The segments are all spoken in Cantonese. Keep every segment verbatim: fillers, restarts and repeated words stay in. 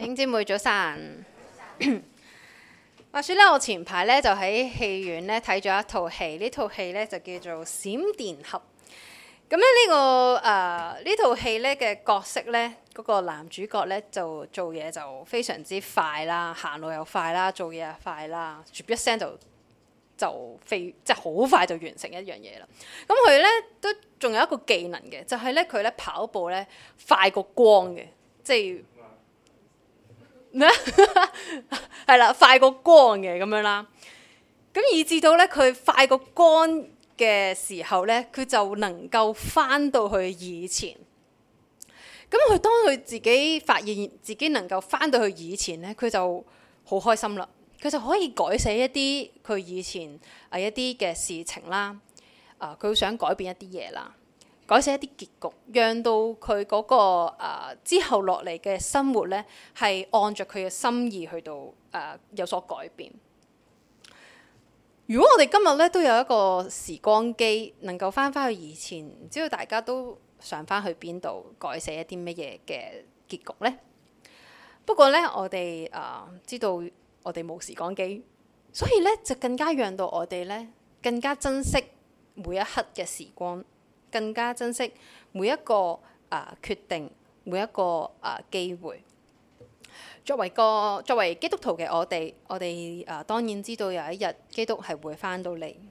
弟兄姊妹早晨。話說咧，我前排咧就喺戲院咧睇咗一套戲，呢套戲咧就叫做《閃電俠》。咁咧呢個誒呢套戲咧嘅角色咧，嗰個男主角咧就做嘢就非常之快啦，行路又快啦，做嘢又快啦，啜一聲就就飛，即係好快就完成一樣嘢啦。咁佢咧都仲有一個技能嘅，就係咧佢咧跑步咧快過光嘅，即係。咩？係啦，快過光嘅咁樣啦。咁以至到咧，佢快過光嘅時候咧，佢就能夠翻到去以前。咁佢當佢自己發現自己能夠翻到去以前咧，佢就好開心啦。佢就可以改寫一啲佢以前啊一啲嘅事情啦。啊，佢想改變一啲嘢啦。改寫一啲結局，讓到佢嗰、那個、呃、之後落嚟嘅生活咧，係按着佢嘅心意去到誒、呃、有所改變。如果我哋今日咧都有一個時光機，能夠翻返去以前，唔知道大家都想翻去邊度改寫一啲乜嘢嘅結局呢？不過咧，我哋誒、呃、知道我哋冇時光機，所以咧就更加讓到我哋咧更加珍惜每一刻嘅時光。更加珍惜每一個啊、呃、決定，每一個啊、呃、機會。作為個作為基督徒嘅我哋，我哋啊、呃、當然知道有一日基督係會返到嚟。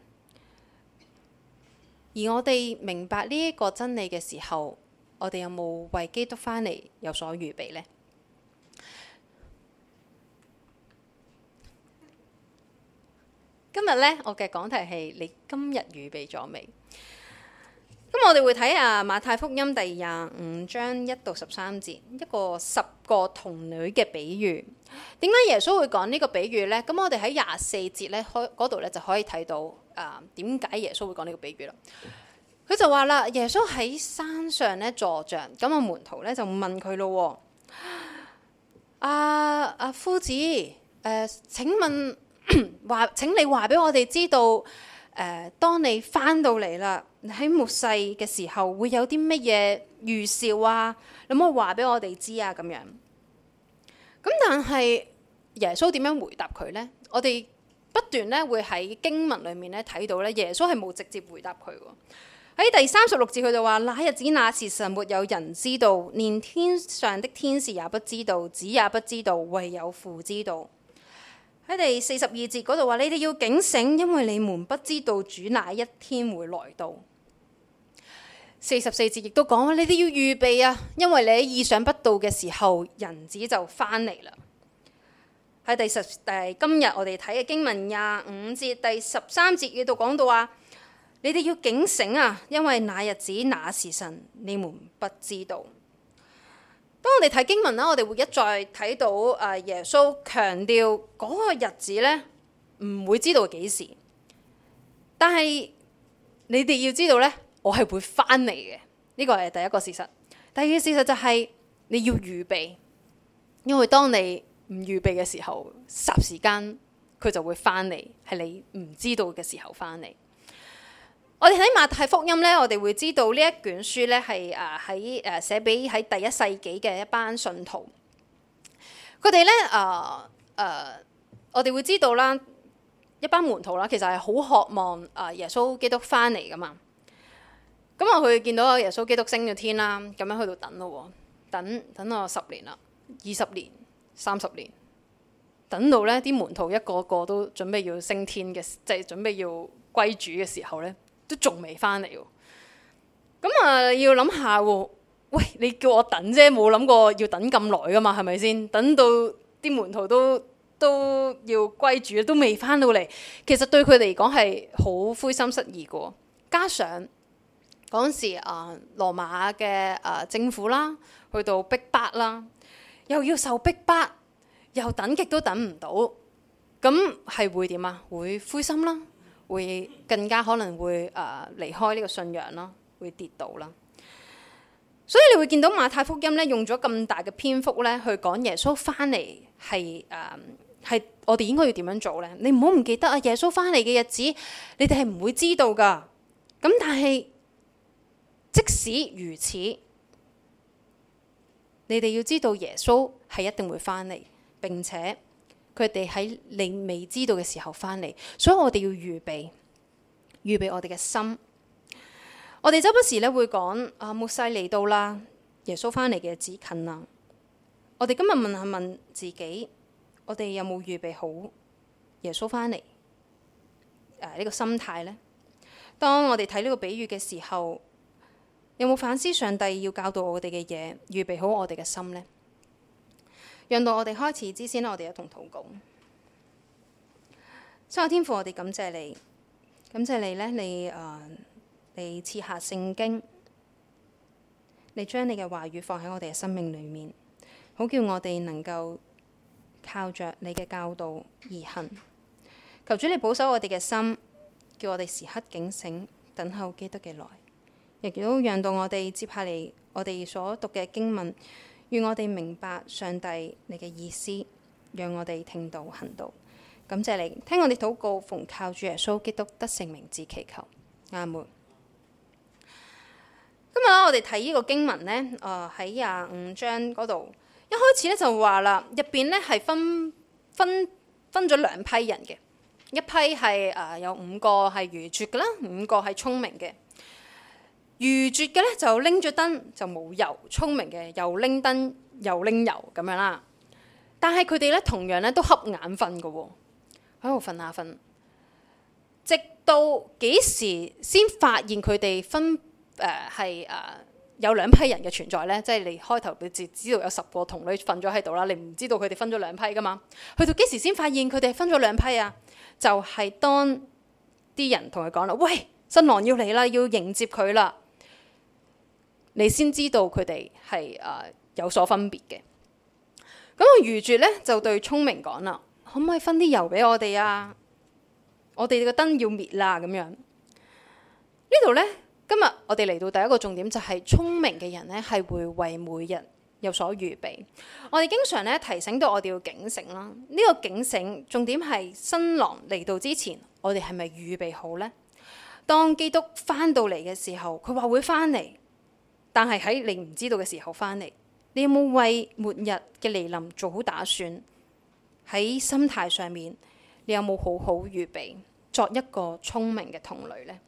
而我哋明白呢一個真理嘅時候，我哋有冇為基督返嚟有所預備呢？今日呢，我嘅講題係你今日預備咗未？咁我哋會睇下馬太福音第廿五章一到十三節，一個十個童女嘅比喻。點解耶穌會講呢個比喻呢？咁我哋喺廿四節咧開嗰度咧就可以睇到啊點解耶穌會講呢個比喻啦。佢就話啦，耶穌喺山上咧坐着，咁個門徒咧就問佢咯，啊啊夫子，誒、呃、請問話請你話俾我哋知道，誒、呃、當你翻到嚟啦。喺末世嘅時候會有啲乜嘢預兆啊？你可唔可以話俾我哋知啊？咁樣咁，但係耶穌點樣回答佢呢？我哋不斷咧會喺經文裏面咧睇到咧，耶穌係冇直接回答佢喎。喺第三十六節佢就話：那日子那時辰，沒有人知道，連天上的天使也不知道，子也不知道，唯有父知道。喺第四十二節嗰度話：你哋要警醒，因為你們不知道主哪一天會來到。四十四節亦都講，你哋要預備啊，因為你喺意想不到嘅時候，人子就翻嚟啦。喺第十誒今日我哋睇嘅經文廿五節第十三節嗰度講到話，你哋要警醒啊，因為那日子那時辰你們不知道。當我哋睇經文啦，我哋會一再睇到誒耶穌強調嗰個日子咧唔會知道幾時，但係你哋要知道咧。我係會翻嚟嘅，呢個係第一個事實。第二個事實就係你要預備，因為當你唔預備嘅時候，霎時間佢就會翻嚟，係你唔知道嘅時候翻嚟。我哋睇馬太福音呢，我哋會知道呢一卷書呢係誒喺誒寫俾喺第一世紀嘅一班信徒。佢哋呢，誒、呃、誒、呃，我哋會知道啦，一班門徒啦，其實係好渴望誒耶穌基督翻嚟噶嘛。咁我去見到耶穌基督升咗天啦，咁樣去到等咯，等等我十年啦，二十年、三十年，等到咧啲門徒一個個都準備要升天嘅，即係準備要歸主嘅時候咧，都仲未翻嚟喎。咁啊，要諗下喎，喂，你叫我等啫，冇諗過要等咁耐噶嘛，係咪先？等到啲門徒都都要歸主，都未翻到嚟，其實對佢哋嚟講係好灰心失意嘅。加上嗰陣時啊，羅馬嘅啊政府啦，去到逼迫啦，又要受逼迫，又等極都等唔到，咁係會點啊？會灰心啦，會更加可能會啊離開呢個信仰啦，會跌倒啦。所以你會見到馬太福音咧，用咗咁大嘅篇幅咧，去講耶穌翻嚟係誒係我哋應該要點樣做咧？你唔好唔記得啊！耶穌翻嚟嘅日子，你哋係唔會知道噶。咁但係即使如此，你你哋要知道耶穌係一定會翻嚟，並且佢哋喺你未知道嘅時候翻嚟，所以我哋要預備，預備我哋嘅心。我哋周不時咧會講啊，末世嚟到啦，耶穌翻嚟嘅日子近啦。我哋今日問下問自己，我哋有冇預備好耶穌翻嚟誒呢個心態呢？當我哋睇呢個比喻嘅時候，有冇反思上帝要教導我哋嘅嘢，預備好我哋嘅心呢？讓到我哋開始之先，我哋一同禱告。親愛天父，我哋感謝你，感謝你呢，你誒、呃、你賜下聖經，你將你嘅話語放喺我哋嘅生命裏面，好叫我哋能夠靠着你嘅教導而行。求主你保守我哋嘅心，叫我哋時刻警醒，等候基督嘅來。亦都讓到我哋接下嚟我哋所讀嘅經文，願我哋明白上帝你嘅意思，讓我哋聽道行道。感謝你，聽我哋禱告，奉靠主耶穌基督得勝名字祈求，阿門。今日咧，我哋睇呢個經文呢，誒喺廿五章嗰度，一開始咧就話啦，入邊咧係分分分咗兩批人嘅，一批係誒、呃、有五個係愚拙嘅啦，五個係聰明嘅。愚拙嘅咧就拎咗燈就冇油，聰明嘅又拎燈又拎油咁樣啦。但係佢哋咧同樣咧都瞌眼瞓嘅喎，喺度瞓下瞓，直到幾時先發現佢哋分誒係誒有兩批人嘅存在咧？即係你開頭你只知道有十個童女瞓咗喺度啦，你唔知道佢哋分咗兩批噶嘛？去到幾時先發現佢哋分咗兩批啊？就係、是、當啲人同佢講啦，喂，新郎要嚟啦，要迎接佢啦。你先知道佢哋係誒有所分別嘅。咁個愚拙咧就對聰明講啦，可唔可以分啲油俾我哋啊？我哋個燈要滅啦咁樣。呢度咧，今日我哋嚟到第一個重點就係、是、聰明嘅人咧係會為每日有所預備。我哋經常咧提醒到我哋要警醒啦。呢、這個警醒重點係新郎嚟到之前，我哋係咪預備好呢？當基督翻到嚟嘅時候，佢話會翻嚟。但係喺你唔知道嘅時候翻嚟，你有冇為末日嘅來臨做好打算？喺心態上面，你有冇好好預備，作一個聰明嘅童女呢？呢、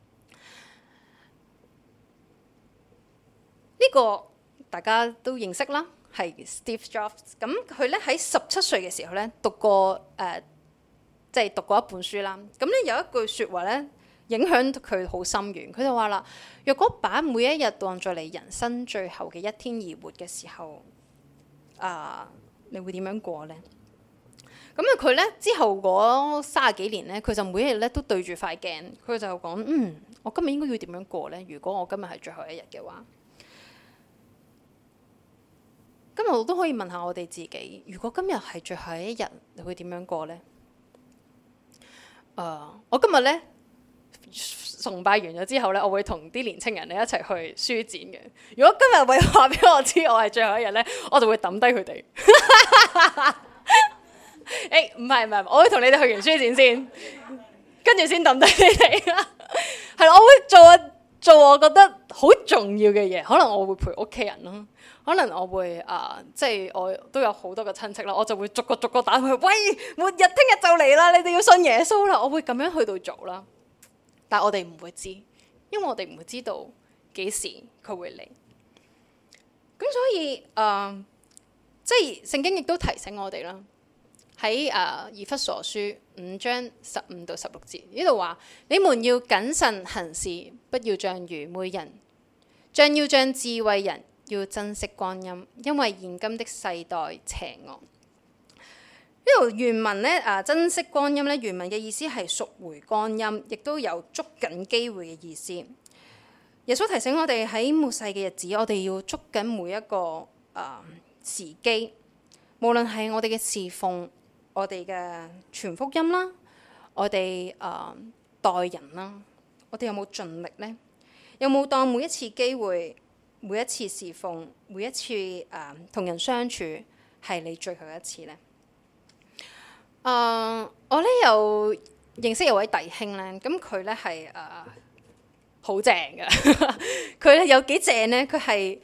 呢個大家都認識啦，係 Steve Jobs。咁佢咧喺十七歲嘅時候咧讀過誒，即、呃、係、就係、讀過一本書啦。咁咧有一句説話咧，影響佢好深遠，佢就話啦：若果把每一日當作你人生最後嘅一天而活嘅時候，啊，你會點樣過呢？咁啊，佢咧之後嗰三十幾年咧，佢就每一日咧都對住塊鏡，佢就講：嗯，我今日應該要點樣過呢？如果我今日係最後一日嘅話，今日我都可以問下我哋自己：如果今日係最後一日，你會點樣過呢？啊，我今日咧。崇拜完咗之後咧，我會同啲年青人咧一齊去書展嘅。如果今日為話俾我知我係最後一日咧，我就會抌低佢哋。誒，唔係唔係，我會同你哋去完書展先，跟住先抌低你哋。係啦，我會做做我覺得好重要嘅嘢，可能我會陪屋企人咯，可能我會啊、呃，即係我都有好多個親戚啦，我就會逐個逐個打佢。喂，末日聽日就嚟啦，你哋要信耶穌啦，我會咁樣去到做啦。但係我哋唔會知，因為我哋唔會知道幾時佢會嚟。咁所以誒、呃，即係聖經亦都提醒我哋啦。喺誒以弗所書五章十五到十六節呢度話：你們要謹慎行事，不要像愚昧人，像要像智慧人，要珍惜光陰，因為現今的世代邪惡。呢度原文咧，啊，珍惜光陰咧，原文嘅意思係贖回光陰，亦都有捉緊機會嘅意思。耶穌提醒我哋喺末世嘅日子，我哋要捉緊每一個啊時機，無論係我哋嘅侍奉，我哋嘅傳福音啦，我哋啊待人啦，我哋有冇盡力呢？有冇當每一次機會、每一次侍奉、每一次啊同人相處係你最後一次呢？誒，uh, 我咧有認識有位弟兄咧，咁佢咧係誒好正嘅，佢咧有幾正咧？佢係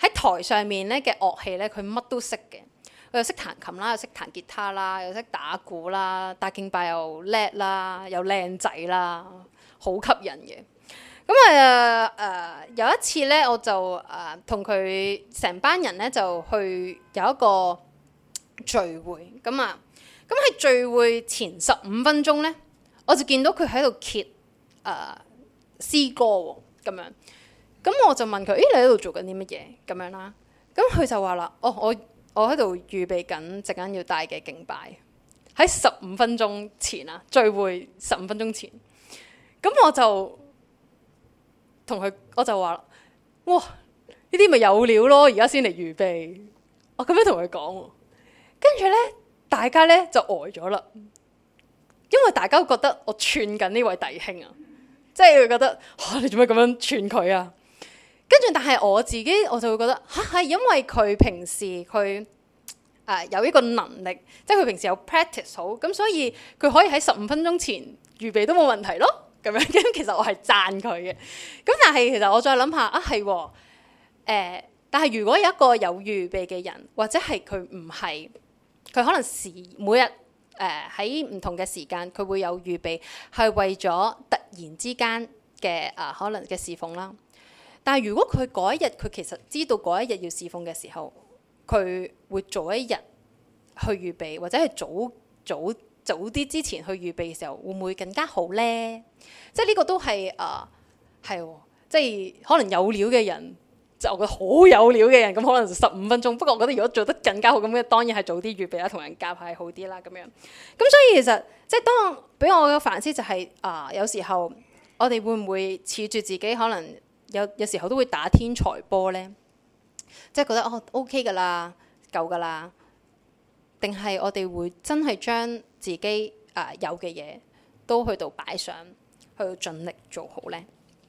喺台上面咧嘅樂器咧，佢乜都識嘅。佢又識彈琴啦，又識彈吉他啦，又識打鼓啦，打敬拜又叻啦，又靚仔啦，好吸引嘅。咁啊誒有一次咧，我就誒同佢成班人咧就去有一個聚會咁啊。咁喺聚會前十五分鐘咧，我就見到佢喺度揭誒詩歌喎，咁樣。咁我就問佢：咦，你喺度做緊啲乜嘢？咁樣啦。咁佢就話啦：哦，我我喺度預備緊陣間要帶嘅敬拜，喺十五分鐘前啊，聚會十五分鐘前。咁我就同佢，我就話：哇，呢啲咪有料咯！而家先嚟預備。我咁樣同佢講，跟住咧，大家咧就呆咗啦，因為大家都覺得我串緊呢位弟兄啊，即係佢覺得嚇、啊、你做咩咁樣串佢啊？跟住，但係我自己我就會覺得嚇係、啊、因為佢平時佢誒、呃、有一個能力，即係佢平時有 practice 好，咁所以佢可以喺十五分鐘前預備都冇問題咯。咁樣咁其實我係讚佢嘅。咁但係其實我再諗下啊，係誒、呃，但係如果有一個有預備嘅人，或者係佢唔係，佢可能時每日誒喺唔同嘅時間，佢會有預備，係為咗突然之間嘅誒、呃、可能嘅侍奉啦。但係如果佢嗰一日佢其實知道嗰一日要侍奉嘅時候，佢會早一日去預備，或者係早早早啲之前去預備嘅時候，會唔會更加好呢？即係呢個都係誒係，即係可能有料嘅人，就我覺得好有料嘅人，咁可能就十五分鐘。不過我覺得如果做得更加好咁嘅，當然係早啲預備啦，同人夾係好啲啦咁樣。咁所以其實即係當俾我嘅反思就係、是、啊、呃，有時候我哋會唔會恃住自己可能？有有時候都會打天才波呢，即係覺得哦 OK 噶啦，夠噶啦，定係我哋會真係將自己誒、呃、有嘅嘢都去到擺上，去到盡力做好呢？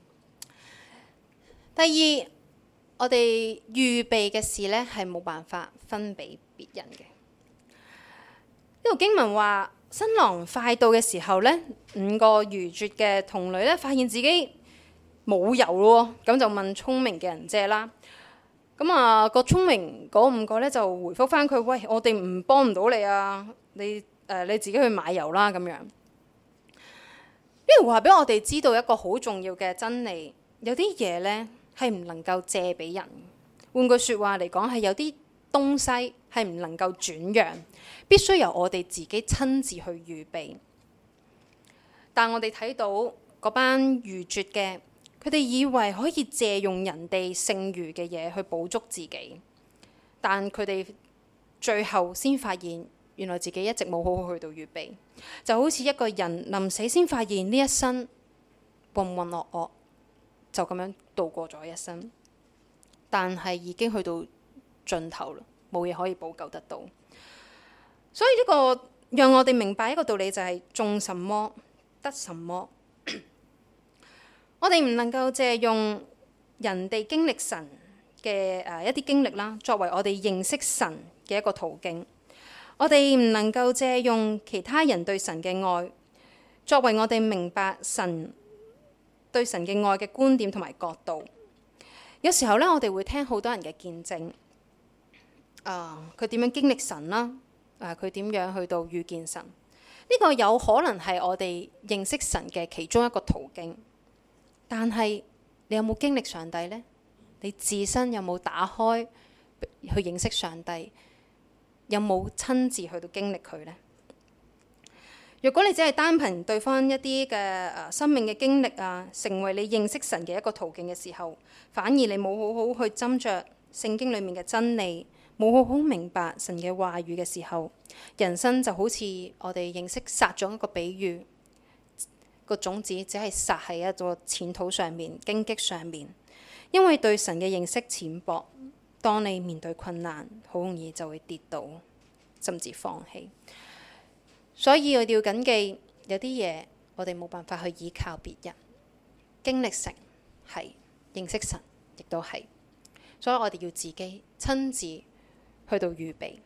第二，我哋預備嘅事呢係冇辦法分俾別人嘅。呢度經文話，新郎快到嘅時候呢，五個愚拙嘅童女呢發現自己冇油咯，咁就問聰明嘅人借啦。咁啊，個聰明嗰五個咧就回覆翻佢：喂，我哋唔幫唔到你啊，你誒、呃、你自己去買油啦。咁樣呢度話俾我哋知道一個好重要嘅真理，有啲嘢咧係唔能夠借俾人。換句説話嚟講，係有啲東西係唔能夠轉讓，必須由我哋自己親自去預備。但我哋睇到嗰班愚拙嘅。佢哋以為可以借用人哋剩餘嘅嘢去補足自己，但佢哋最後先發現，原來自己一直冇好好去到預備，就好似一個人臨死先發現呢一生渾渾噩噩，就咁樣度過咗一生，但係已經去到盡頭啦，冇嘢可以補救得到。所以呢個讓我哋明白一個道理，就係種什麼得什麼。我哋唔能夠借用人哋經歷神嘅誒一啲經歷啦，作為我哋認識神嘅一個途徑。我哋唔能夠借用其他人對神嘅愛，作為我哋明白神對神嘅愛嘅觀點同埋角度。有時候咧，我哋會聽好多人嘅見證，啊，佢點樣經歷神啦，啊，佢點樣去到遇見神。呢個有可能係我哋認識神嘅其中一個途徑。但係你有冇經歷上帝呢？你自身有冇打開去認識上帝？有冇親自去到經歷佢呢？如果你只係單憑對方一啲嘅誒生命嘅經歷啊，成為你認識神嘅一個途徑嘅時候，反而你冇好好去斟酌聖經裡面嘅真理，冇好好明白神嘅話語嘅時候，人生就好似我哋認識撒種一個比喻。個種子只係撒喺一個淺土上面、荊棘上面，因為對神嘅認識淺薄，當你面對困難，好容易就會跌倒，甚至放棄。所以我哋要謹記，有啲嘢我哋冇辦法去依靠別人，經歷神係，認識神亦都係，所以我哋要自己親自去到預備。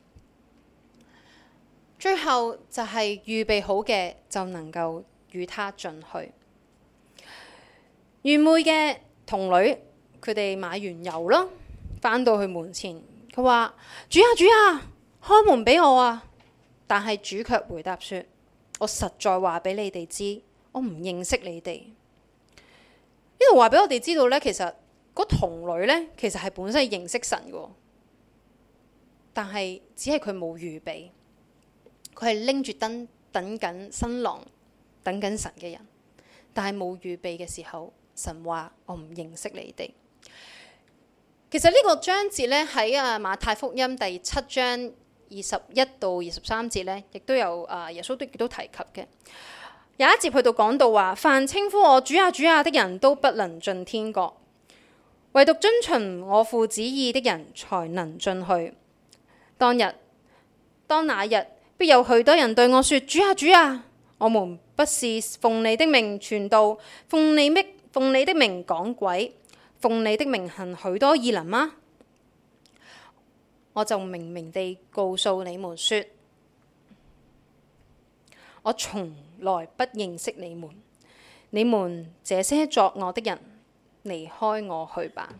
最後就係預備好嘅就能夠與他進去。愚昧嘅童女，佢哋買完油啦， 返到去門前，佢話：主啊主啊，開門俾我啊！但係主卻回答說：我實在話俾你哋知，我唔認識你哋。呢度話俾我哋知道呢，其實嗰童女呢，其實係本身係認識神嘅，但係只係佢冇預備，佢係拎住燈等緊新郎，等緊神嘅人，但係冇預備嘅時候，神話我唔認識你哋。其實呢個章節呢，喺啊馬太福音第七章二十一到二十三節呢，亦都有啊耶穌都亦都提及嘅。有一節去到講到話，凡稱呼我主啊主啊的人都不能進天國，唯獨遵循我父旨意的人才能進去。當日當那日，必有許多人對我說：主啊主啊，我們不是奉你的名傳道，奉你的奉你的名趕鬼，奉你的名行許多異能嗎？我就明明地告訴你們說，我從來不認識你們，你們這些作惡的人，離開我去吧。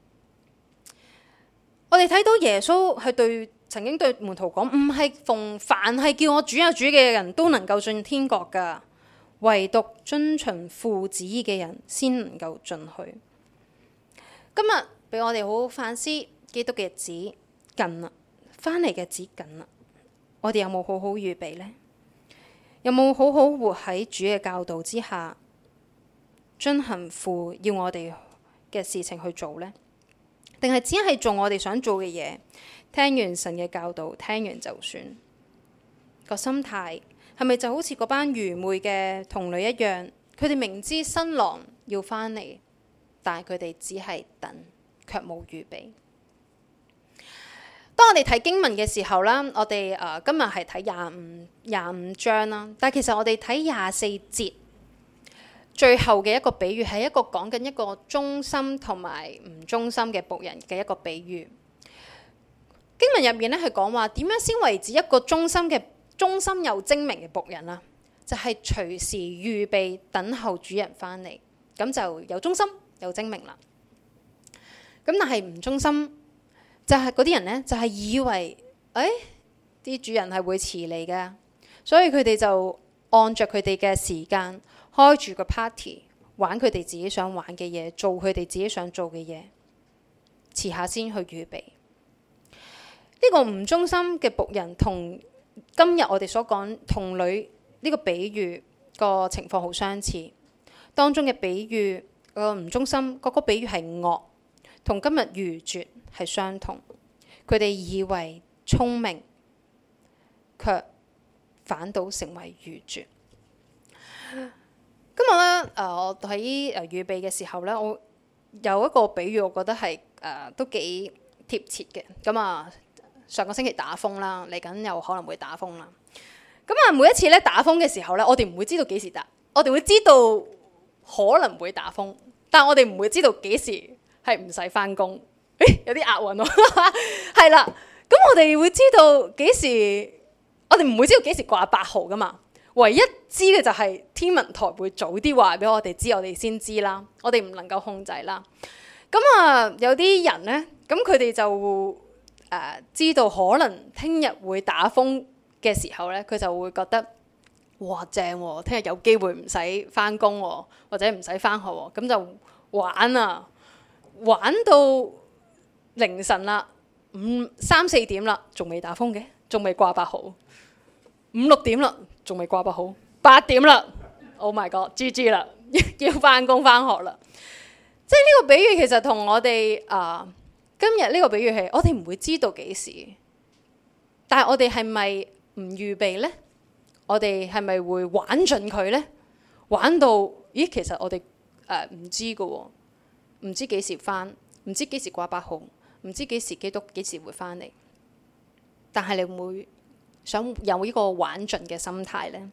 我哋睇到耶穌係對曾經對門徒講，唔係逢凡係叫我主啊主嘅人都能夠進天國噶，唯獨遵循父旨意嘅人先能夠進去。今日俾我哋好好反思，基督嘅日子近啦，翻嚟嘅日子近啦，我哋有冇好好預備呢？有冇好好活喺主嘅教導之下，遵行父要我哋嘅事情去做呢？定係只係做我哋想做嘅嘢？聽完神嘅教導，聽完就算。個心態係咪就好似嗰班愚昧嘅童女一樣？佢哋明知新郎要返嚟，但係佢哋只係等，卻冇預備。當我哋睇經文嘅時候啦，我哋誒、呃、今日係睇廿五廿五章啦，但係其實我哋睇廿四節最後嘅一個比喻，係一個講緊一個忠心同埋唔忠心嘅僕人嘅一個比喻。經文入面咧係講話點樣先為止一個忠心嘅忠心又精明嘅僕人啊？就係、是、隨時預備等候主人返嚟，咁就有忠心有精明啦。咁但係唔忠心。就係嗰啲人呢，就係、是、以為誒啲主人係會遲嚟嘅，所以佢哋就按着佢哋嘅時間開住個 party， 玩佢哋自己想玩嘅嘢，做佢哋自己想做嘅嘢，遲下先去預備。呢、這個唔忠心嘅僕人同今日我哋所講童女呢個比喻個情況好相似，當中嘅比喻個唔忠心嗰、那個比喻係惡，同今日愚拙係相同。佢哋以為聰明，卻反倒成為愚拙。今日咧，誒、呃、我喺誒預備嘅時候咧，我有一個比喻，我覺得係誒、呃、都幾貼切嘅。咁啊，上個星期打風啦，嚟緊又可能會打風啦。咁啊，每一次咧打風嘅時候咧，我哋唔會知道幾時打，我哋會知道可能會打風，但係我哋唔會知道幾時係唔使返工。誒，有啲押韻喎，係啦。咁我哋會知道幾時，我哋唔會知道幾時掛八號噶嘛。唯一知嘅就係天文台會早啲話俾我哋知，我哋先知啦。我哋唔能夠控制啦。咁啊，有啲人呢，咁佢哋就誒、呃、知道可能聽日會打風嘅時候呢，佢就會覺得哇正喎，聽日有機會唔使返工喎，或者唔使返學喎，咁就玩啊，玩到凌晨啦，五三四點啦，仲未打風嘅，仲未掛八號。五六點啦，仲未掛八號。八點啦 ，Oh my God，G G 啦，要返工返學啦。即係呢個比喻其實同我哋啊、呃、今日呢個比喻係，我哋唔會知道幾時，但係我哋係咪唔預備呢？我哋係咪會玩盡佢呢？玩到咦，其實我哋誒唔知㗎喎，唔知幾時返，唔知幾時掛八號。唔知幾時基督幾時會返嚟，但係你會唔會想有呢個玩盡嘅心態呢？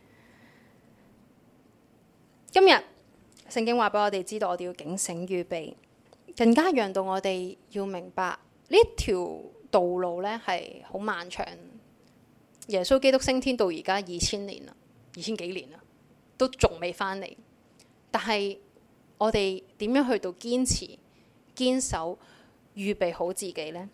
今日聖經話俾我哋知道，我哋要警醒預備，更加讓到我哋要明白呢條道路呢係好漫長。耶穌基督升天到而家二千年啦，二千幾年啦，都仲未返嚟。但係我哋點樣去到堅持堅守？ 預備好自己呢？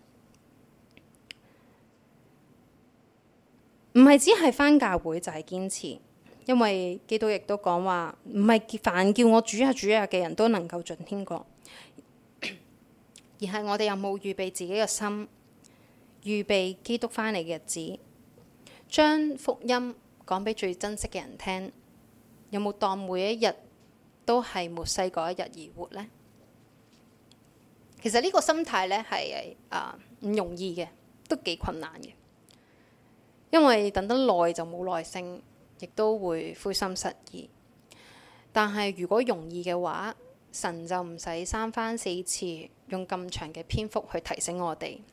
唔係只係返教會就係堅持，因為基督亦都講話，唔係凡叫我主啊主啊嘅人都能夠進天國，而係我哋有冇預備自己嘅心，預備基督返嚟嘅日子，將福音講俾最珍惜嘅人聽，有冇當每一日都係末世嗰一日而活呢？其實呢個心態呢係啊唔容易嘅，都幾困難嘅。因為等得耐就冇耐性，亦都會灰心失意。但係如果容易嘅話，神就唔使三番四次用咁長嘅篇幅去提醒我哋。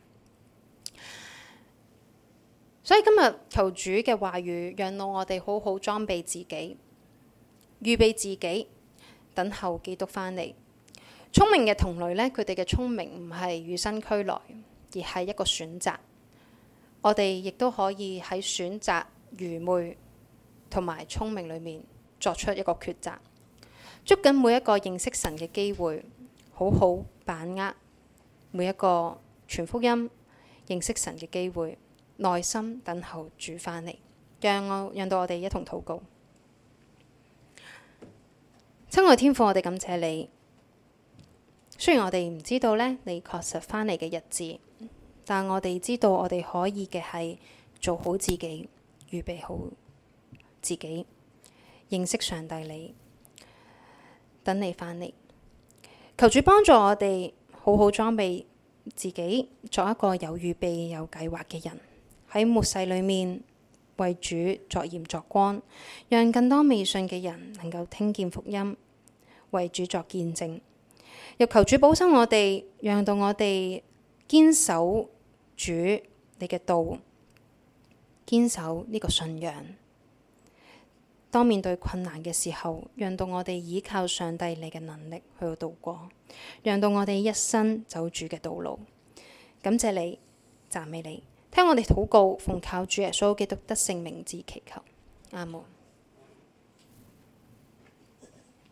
所以今日求主嘅話語，讓到我哋好好裝備自己，預備自己，等候基督返嚟。聰明嘅同類呢，佢哋嘅聰明唔係與生俱來，而係一個選擇。我哋亦都可以喺選擇愚昧同埋聰明裏面作出一個抉擇，捉緊每一個認識神嘅機會，好好把握每一個傳福音、認識神嘅機會，耐心等候主返嚟。讓我讓到我哋一同禱告。親愛天父，我哋感謝你。雖然我哋唔知道呢，你確實返嚟嘅日子。但我哋知道，我哋可以嘅係做好自己，預備好自己，認識上帝你，等你返嚟。求主幫助我哋好好裝備自己，作一個有預備、有計劃嘅人，喺末世裏面為主作鹽作光，讓更多未信嘅人能夠聽見福音，為主作見證。又求主保守我哋，讓到我哋堅守主你嘅道，堅守呢個信仰。當面對困難嘅時候，讓到我哋依靠上帝你嘅能力去到度過，讓到我哋一生走主嘅道路。感謝你，讚美你，聽我哋禱告，奉靠主耶穌基督得勝名字祈求，阿門。